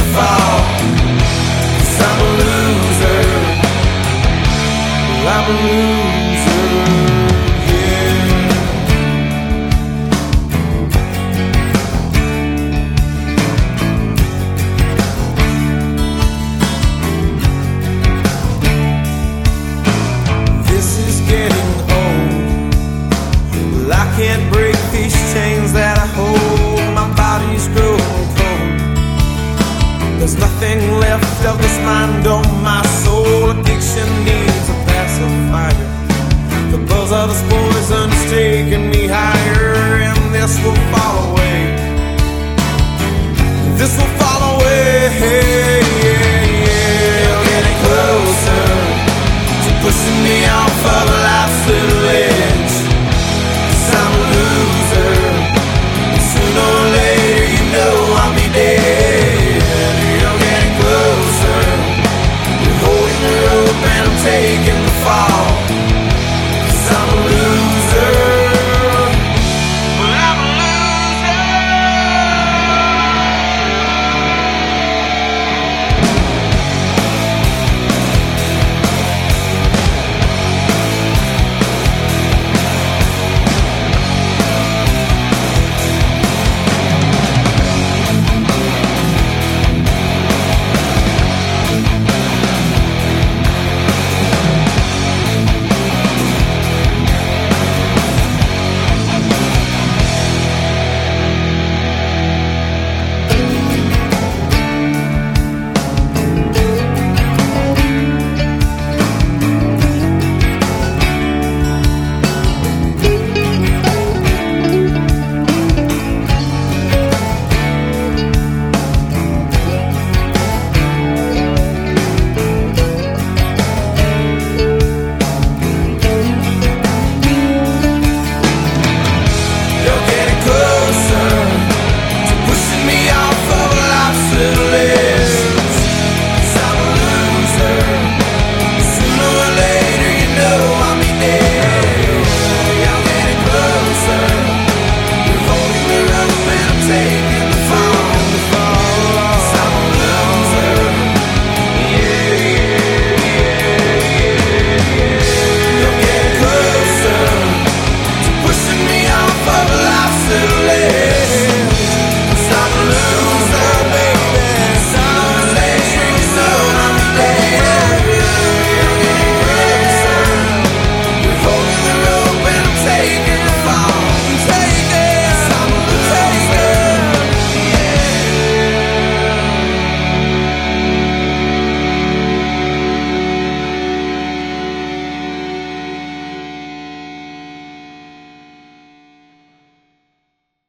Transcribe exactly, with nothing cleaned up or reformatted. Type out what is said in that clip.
fall, 'cause I'm a loser. I'm a loser, yeah. This is getting old. Well, I can't break these chains that I hold. My body's growing cold. There's nothing left of this mind on my soul. Addiction needs a pacifier. The buzz of this poison's taking me higher, and this will fall away. This will fall away.